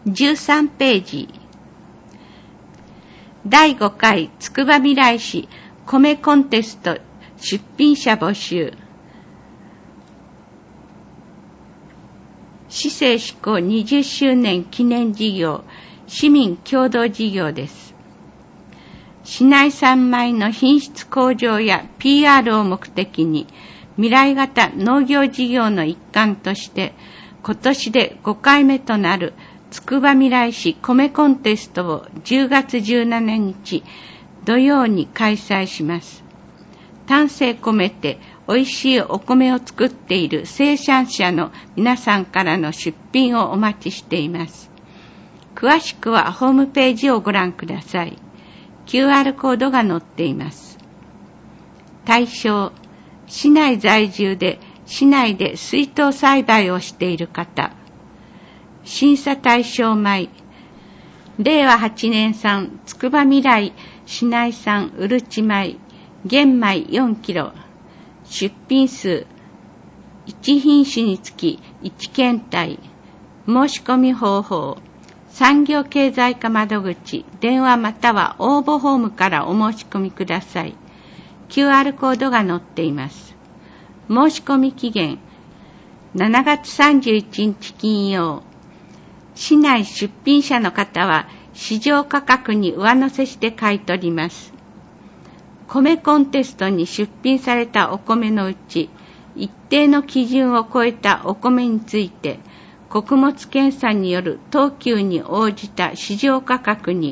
13ページ。第5回つくばみらい市米コンテスト出品者募集。市政施行20周年記念事業、市民共同事業です。市内産米の品質向上や PR を目的に、未来型農業事業の一環として、今年で5回目となるつくばみらい市米コンテストを10月17日土曜に開催します。丹精込めて美味しいお米を作っている生産者の皆さんからの出品をお待ちしています。詳しくはホームページをご覧ください。QR コードが載っています。対象、市内在住で市内で水耕栽培をしている方。審査対象米、令和8年産つくばみらい市内産うるち米、玄米4キロ、出品数、1品種につき1検体、申し込み方法、産業経済課窓口、電話または応募フォームからお申し込みください。QR コードが載っています。申し込み期限、7月31日金曜。市内出品者の方は市場価格に上乗せして買い取ります。米コンテストに出品されたお米のうち、一定の基準を超えたお米について、穀物検査による等級に応じた市場価格に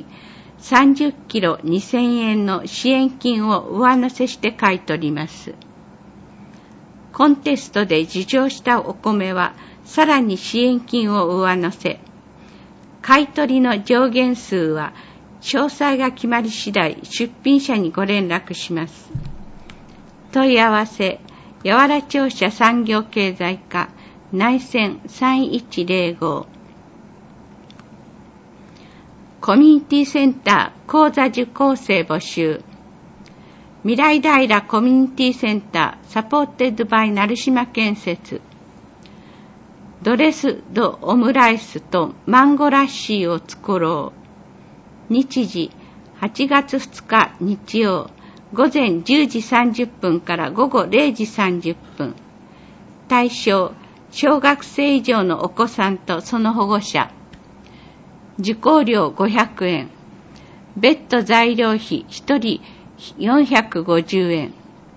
30キロ2000円の支援金を上乗せして買い取ります。コンテストで受賞したお米は、さらに支援金を上乗せ、買い取りの上限数は詳細が決まり次第出品者にご連絡します。問い合わせ、八原庁舎産業経済課内線3105。コミュニティセンター講座受講生募集。未来平コミュニティセンターサポーテッドバイ成島建設。ドレス・ド・オムライスとマンゴラッシーを作ろう。日時8月2日日曜午前10時30分から午後0時30分。対象、小学生以上のお子さんとその保護者。受講料500円。別途材料費1人450円。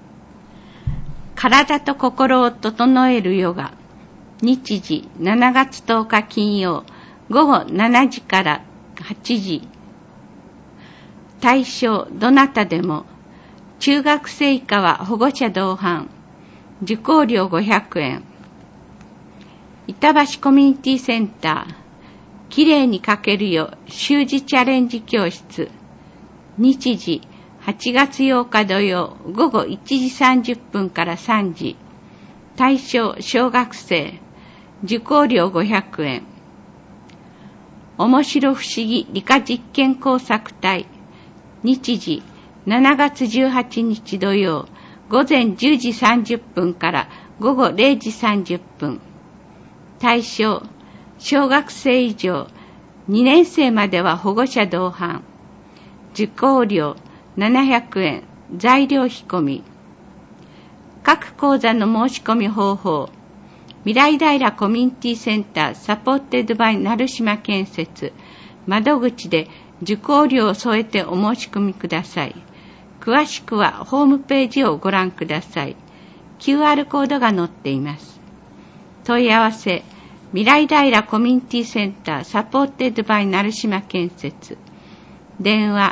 体と心を整えるヨガ。日時7月10日金曜午後7時から8時。対象どなたでも。中学生以下は保護者同伴。受講料500円。板橋コミュニティセンターきれいに書けるよ習字チャレンジ教室。日時8月8日土曜午後1時30分から3時。対象小学生。受講料500円。面白不思議理科実験工作隊。日時7月18日土曜午前10時30分から午後0時30分。対象小学生以上2年生までは保護者同伴。受講料700円。材料費込み。各講座の申し込み方法。未来平コミュニティセンターサポーテッドバイ成島建設窓口で受講料を添えてお申し込みください。詳しくはホームページをご覧ください。QR コードが載っています。問い合わせ、未来平コミュニティセンターサポーテッドバイ成島建設。電話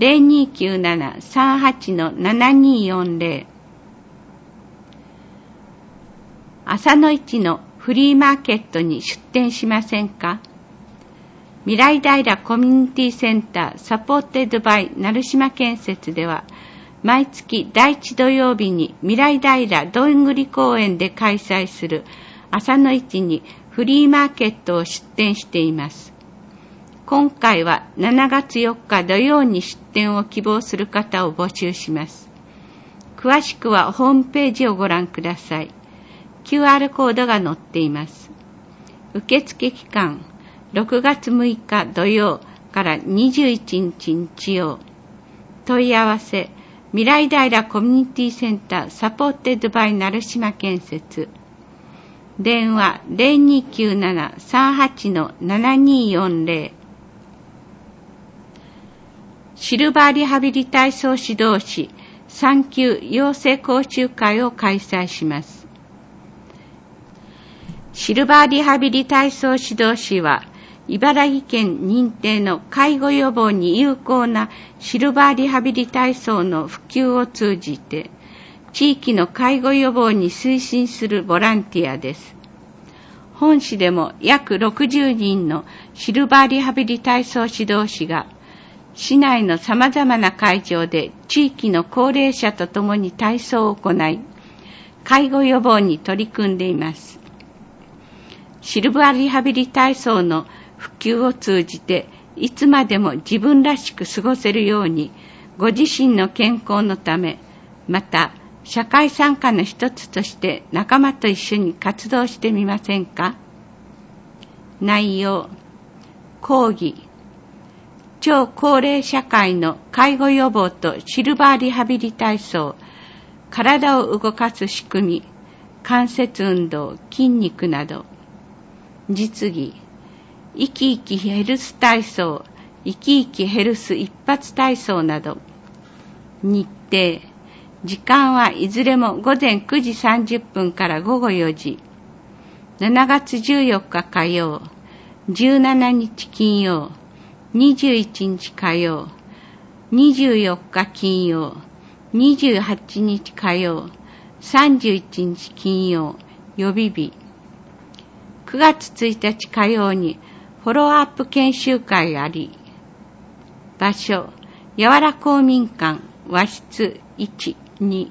0297-38-7240。朝の市のフリーマーケットに出店しませんか？未来平コミュニティセンターサポーテッドバイ成島建設では、毎月第1土曜日に未来平どんぐり公園で開催する朝の市にフリーマーケットを出店しています。今回は7月4日土曜に出店を希望する方を募集します。詳しくはホームページをご覧ください。QR コードが載っています。受付期間 6月6日土曜から21日日曜。問い合わせ、未来平コミュニティセンターサポーテッドバイ成島建設。電話 0297-38-7240。シルバーリハビリ体操指導士3級養成講習会を開催します。シルバーリハビリ体操指導士は、茨城県認定の介護予防に有効なシルバーリハビリ体操の普及を通じて、地域の介護予防に推進するボランティアです。本市でも約60人のシルバーリハビリ体操指導士が、市内の様々な会場で地域の高齢者と共に体操を行い、介護予防に取り組んでいます。シルバーリハビリ体操の普及を通じて、いつまでも自分らしく過ごせるように、ご自身の健康のため、また社会参加の一つとして仲間と一緒に活動してみませんか？内容、講義、超高齢社会の介護予防とシルバーリハビリ体操、体を動かす仕組み、関節運動、筋肉など。実技、生き生きヘルス体操、生き生きヘルス一発体操など。日程、時間はいずれも午前9時30分から午後4時。7月14日火曜、17日金曜、21日火曜、24日金曜、28日火曜、31日金曜、予備日。9月1日火曜にフォローアップ研修会あり。場所、やわら公民館、和室1、2。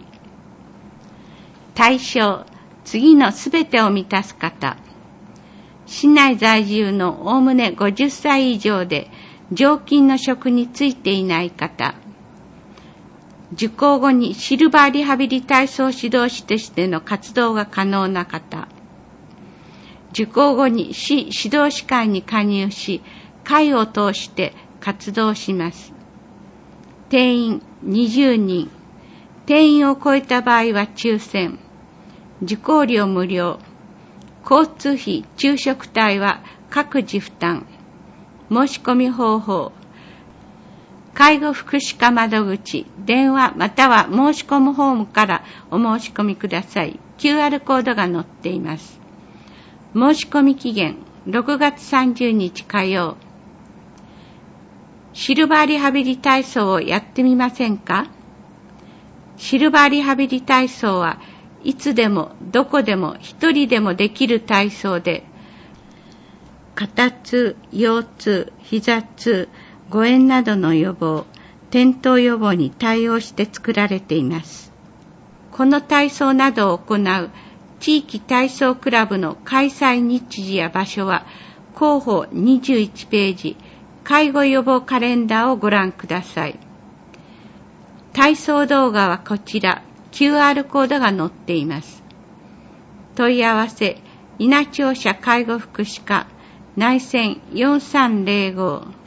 対象、次のすべてを満たす方。市内在住のおおむね50歳以上で常勤の職に就いていない方。受講後にシルバーリハビリ体操指導士としての活動が可能な方。受講後に市指導士会に加入し、会を通して活動します。定員20人。定員を超えた場合は抽選。受講料無料。交通費、昼食代は各自負担。申し込み方法。介護福祉課窓口、電話または申し込むフォームからお申し込みください。QR コードが載っています。申し込み期限6月30日火曜。シルバーリハビリ体操をやってみませんか？シルバーリハビリ体操はいつでもどこでも一人でもできる体操で、肩痛、腰痛、膝痛、誤嚥などの予防、転倒予防に対応して作られています。この体操などを行う地域体操クラブの開催日時や場所は広報21ページ、介護予防カレンダーをご覧ください。体操動画はこちら、QR コードが載っています。問い合わせ、稲庁舎介護福祉課、内線4305